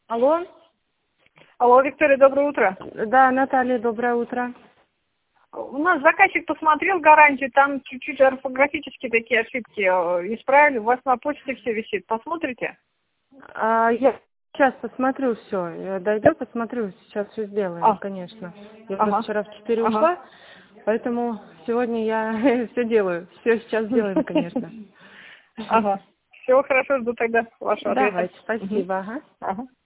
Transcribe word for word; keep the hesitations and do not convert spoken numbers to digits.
Алло. Алло, Виктория, доброе утро. Да, Наталья, доброе утро. У нас заказчик посмотрел гарантию, там чуть-чуть орфографические такие ошибки э, исправили. У вас на почте все висит. Посмотрите? А, я сейчас посмотрю все. Дойду, посмотрю, сейчас все сделаем, А, конечно. Я просто ага, вчера в четыре ага. ушла, поэтому сегодня я все делаю. Все сейчас сделаем, конечно. Ага. Всего хорошо, жду тогда вашего ответа. Давайте, Мгм. спасибо. Ага. Ага.